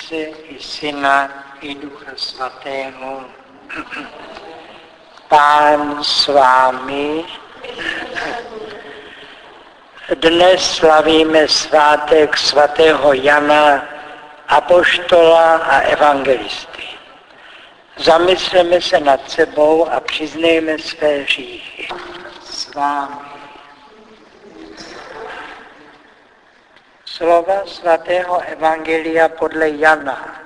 Otce i Syna i Ducha Svatého. Pán s vámi. Dnes slavíme svátek svatého Jana, apoštola a evangelisty. Zamysleme se nad sebou a přiznejme své hříchy. S vámi. Slova svatého evangelia podle Jana.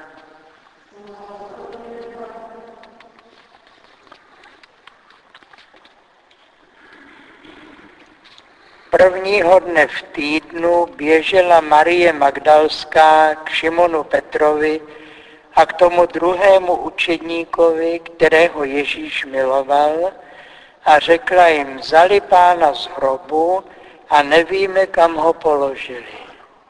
Prvního dne v týdnu běžela Marie Magdalská k Šimonu Petrovi a k tomu druhému učedníkovi, kterého Ježíš miloval, a řekla jim: vzali Pána z hrobu a nevíme, kam ho položili.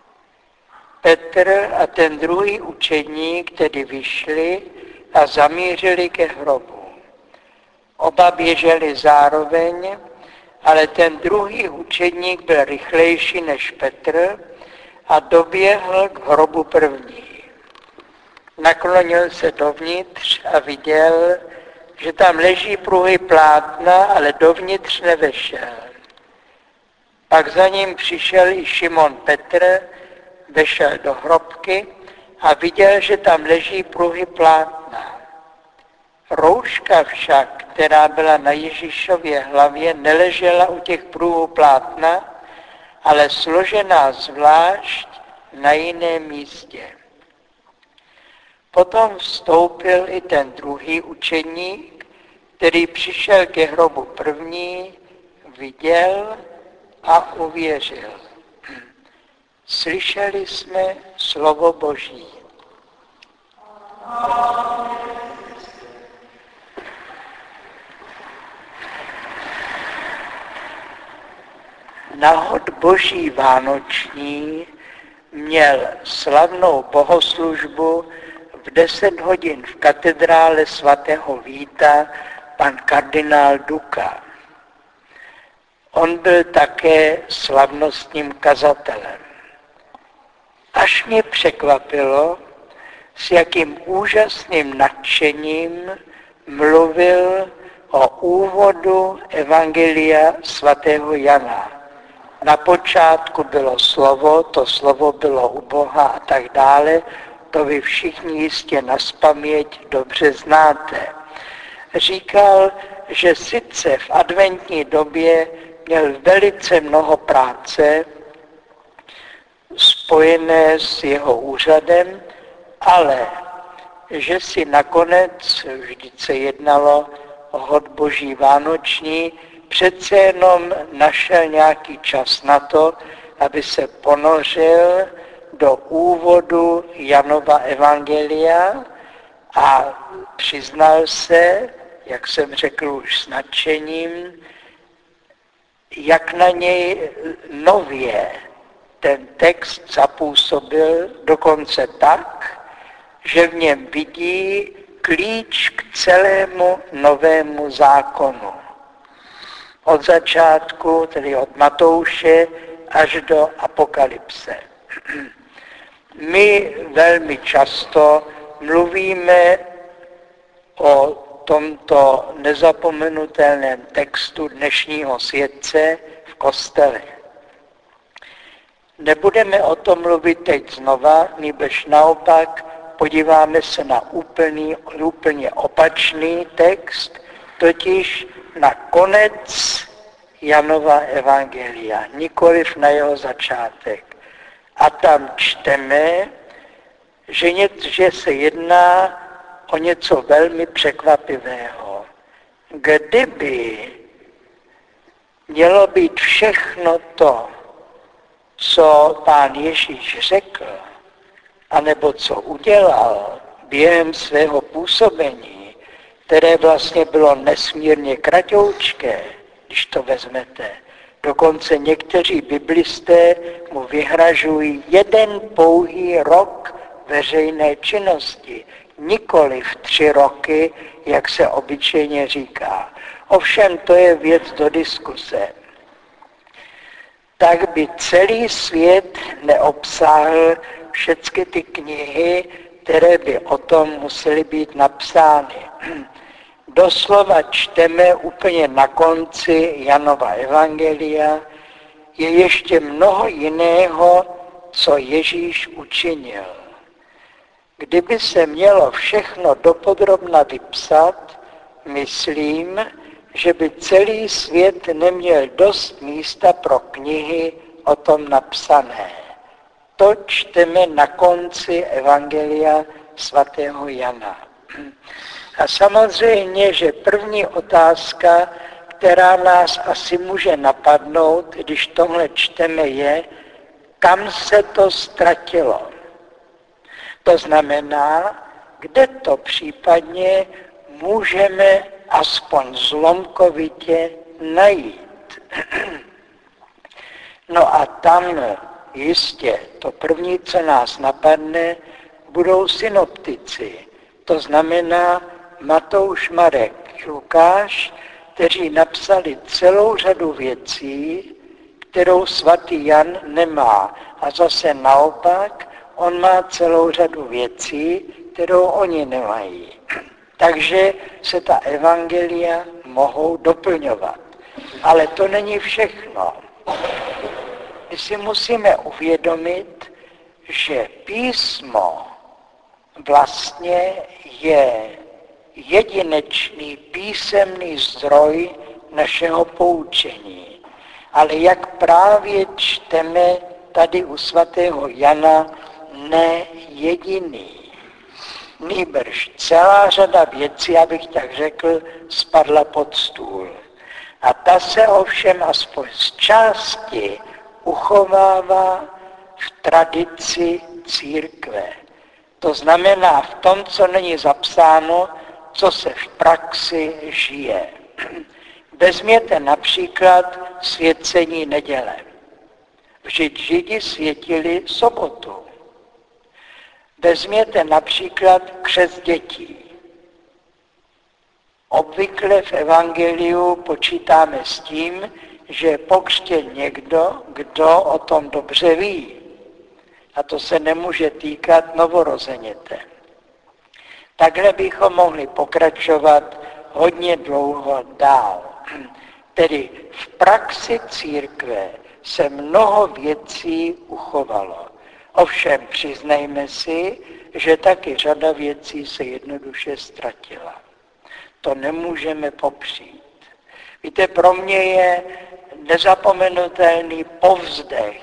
Petr a ten druhý učedník tedy vyšli a zamířili ke hrobu. Oba běželi zároveň, ale ten druhý učedník byl rychlejší než Petr a doběhl k hrobu první. Naklonil se dovnitř a viděl, že tam leží pruhy plátna, ale dovnitř nevešel. Pak za ním přišel i Šimon Petr, vešel do hrobky a viděl, že tam leží pruhy plátna. Rouška však, která byla na Ježíšově hlavě, neležela u těch pruhů plátna, ale složená zvlášť na jiném místě. Potom vstoupil i ten druhý učedník, který přišel ke hrobu první, viděl a uvěřil. Slyšeli jsme slovo Boží. Na hod Boží vánoční měl slavnou bohoslužbu v 10 hodin v katedrále svatého Víta pan kardinál Duka. On byl také slavnostním kazatelem. Až mě překvapilo, s jakým úžasným nadšením mluvil o úvodu evangelia svatého Jana. Na počátku bylo slovo, to slovo bylo u Boha a tak dále, to vy všichni jistě nazpaměť dobře znáte. Říkal, že sice v adventní době měl velice mnoho práce spojené s jeho úřadem, ale že si nakonec, vždyť se jednalo o hod Boží vánoční, přece jenom našel nějaký čas na to, aby se ponořil do úvodu Janova evangelia a přiznal se, jak jsem řekl už s nadšením, jak na něj nově ten text zapůsobil, dokonce tak, že v něm vidí klíč k celému novému zákonu. Od začátku, tedy od Matouše, až do Apokalypse. My velmi často mluvíme o tomto nezapomenutelném textu dnešního světce v kostele. Nebudeme o tom mluvit teď znova, nýbrž naopak podíváme se na úplně opačný text, totiž na konec Janova evangelia, nikoliv na jeho začátek. A tam čteme, že se jedná o něco velmi překvapivého. Kdyby mělo být všechno to, co Pán Ježíš řekl, anebo co udělal během svého působení, které vlastně bylo nesmírně kratoučké, když to vezmete. Dokonce někteří biblisté mu vyhražují 1 pouhý rok veřejné činnosti, nikoliv 3 roky, jak se obyčejně říká. Ovšem to je věc do diskuse. Tak by celý svět neobsáhl všechny ty knihy které by o tom musely být napsány. Doslova čteme úplně na konci Janova evangelia, je ještě mnoho jiného, co Ježíš učinil. Kdyby se mělo všechno dopodrobna vypsat, myslím, že by celý svět neměl dost místa pro knihy o tom napsané. To čteme na konci evangelia svatého Jana. A samozřejmě, že první otázka, která nás asi může napadnout, když tohle čteme, je, kam se to ztratilo. To znamená, kde to případně můžeme aspoň zlomkovitě najít. No a tam jistě to první, co nás napadne, budou synoptici. To znamená Matouš, Marek, Lukáš, kteří napsali celou řadu věcí, kterou svatý Jan nemá. A zase naopak, on má celou řadu věcí, kterou oni nemají. Takže se ta evangelia mohou doplňovat. Ale to není všechno. My si musíme uvědomit, že písmo vlastně je jedinečný písemný zdroj našeho poučení. Ale jak právě čteme tady u svatého Jana, ne jediný. Nýbrž celá řada věcí, abych tak řekl, spadla pod stůl. A ta se ovšem aspoň z části uchovává v tradici církve. To znamená v tom, co není zapsáno, co se v praxi žije. Vezměte například svěcení neděle. Vždyť Židi světili sobotu. Vezměte například křest dětí. Obvykle v evangeliu počítáme s tím, že je pokřtěn někdo, kdo o tom dobře ví. A to se nemůže týkat novorozeněte. Takhle bychom mohli pokračovat hodně dlouho dál. Tedy v praxi církve se mnoho věcí uchovalo. Ovšem přiznejme si, že taky řada věcí se jednoduše ztratila. To nemůžeme popřít. Víte, pro mě je nezapomenutelný povzdech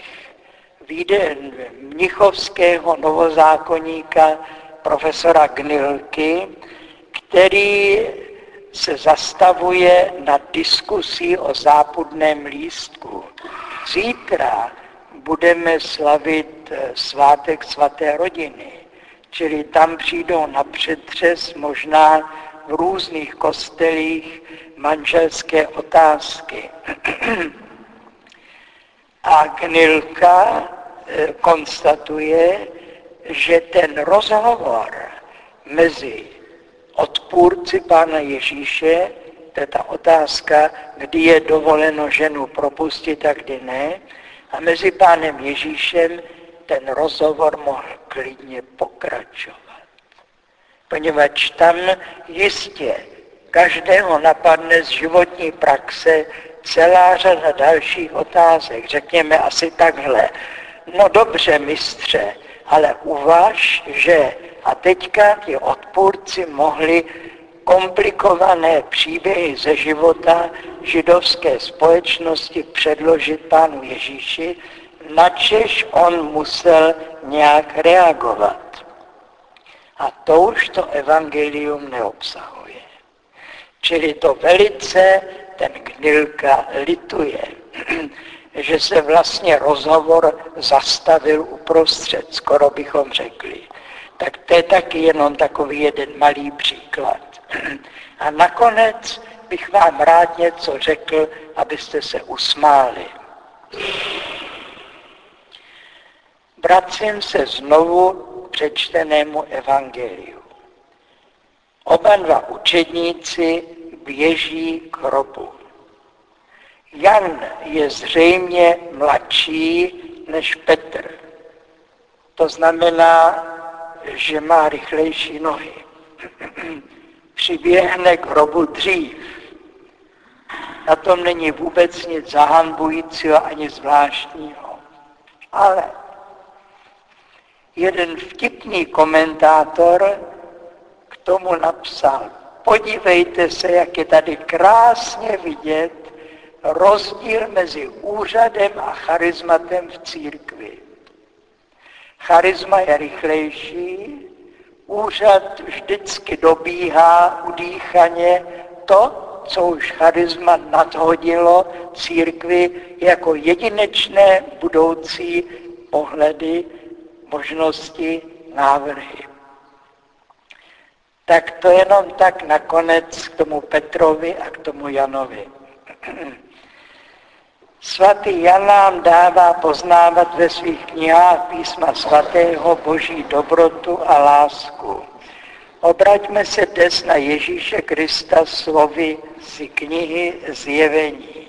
mnichovského novozákonníka profesora Gnilky, který se zastavuje nad diskusí o zápudném lístku. Zítra budeme slavit svátek svaté rodiny, čili tam přijdou na přetřes možná v různých kostelích manželské otázky. A Gnilka konstatuje, že ten rozhovor mezi odpůrci Pána Ježíše, to je ta otázka, kdy je dovoleno ženu propustit a kdy ne, a mezi Pánem Ježíšem ten rozhovor mohl klidně pokračovat. Poněvadž tam jistě každého napadne z životní praxe celá řada dalších otázek. Řekněme asi takhle. No dobře, mistře, ale uvaž, že a teďka ti odpůrci mohli komplikované příběhy ze života židovské společnosti předložit Pánu Ježíši, načež on musel nějak reagovat. A to už to evangelium neobsahuje. Čili to velice ten Gnilka lituje, že se vlastně rozhovor zastavil uprostřed, skoro bychom řekli. Tak to je taky jenom takový jeden malý příklad. A nakonec bych vám rád něco řekl, abyste se usmáli. Vracím se znovu k přečtenému evangeliu. Oba dva učedníci běží k hrobu. Jan je zřejmě mladší než Petr. To znamená, že má rychlejší nohy. Přiběhne k hrobu dřív. Na tom není vůbec nic zahanbujícího ani zvláštního. Ale jeden vtipný komentátor k tomu napsal: podívejte se, jak je tady krásně vidět rozdíl mezi úřadem a charizmatem v církvi. Charisma je rychlejší, úřad vždycky dobíhá udýchaně to, co už charisma nadhodilo církvi jako jedinečné budoucí pohledy, možnosti, návrhy. Tak to jenom tak nakonec k tomu Petrovi a k tomu Janovi. Svatý Jan nám dává poznávat ve svých knihách Písma svatého Boží dobrotu a lásku. Obraťme se dnes na Ježíše Krista slovy z knihy Zjevení.